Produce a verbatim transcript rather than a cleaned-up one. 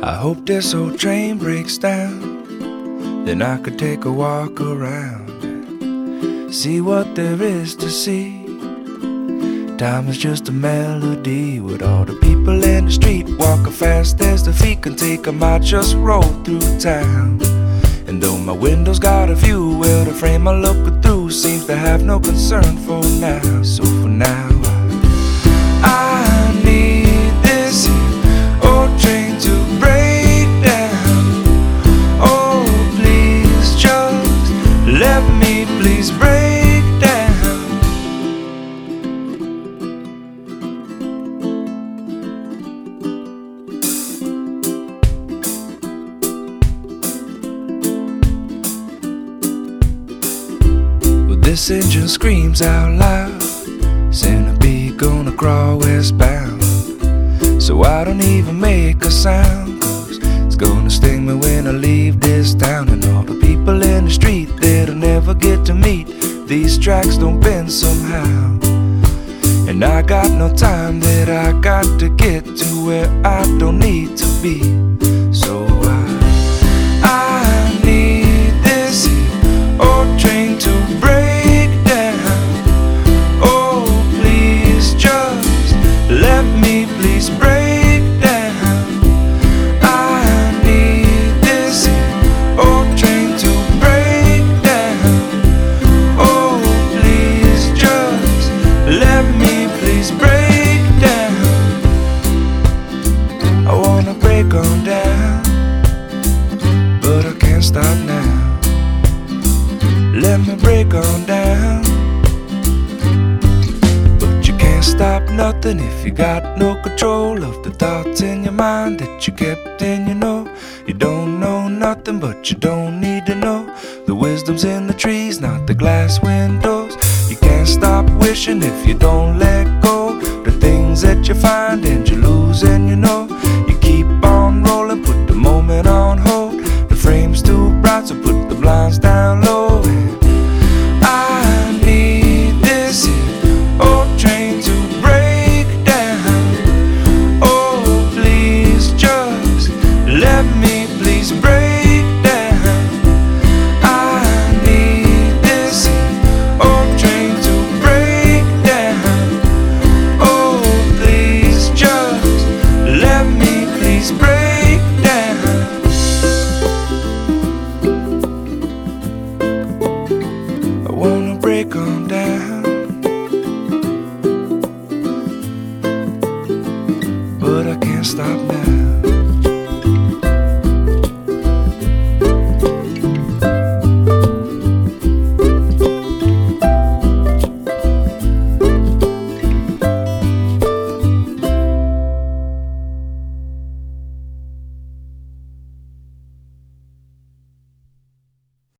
I hope this old train breaks down, then I could take a walk around, see what there is to see. Time is just a melody, with all the people in the street walking fast as their feet can take 'em. I just roll through town, and though my window's got a view, well, the frame I'm looking through seems to have no concern for now. So for now, I need this old train to break down. Oh, please just let me please break down. Well, this engine screams out loud, centipede gonna crawl westbound. So I don't even make a sound, 'cause it's gonna sting me when I leave this town. And all the people in the street that'll never get to meet, these tracks don't bend somehow. And I got no time that I got to get to where I don't need to be. So I, I need this old train to break down. Oh, please just let me please break down. I need this old train to break down. Oh, please just let me please break down. I wanna break on down, but I can't stop now. Let me break on down, but you can't stop nothing if you got no control of the thoughts in your mind that you kept in. You know, you don't know nothing, but you don't need to know. The wisdom's in the trees, not the glass windows. You can't stop wishing if you don't let go. The things that you find and you lose, and you know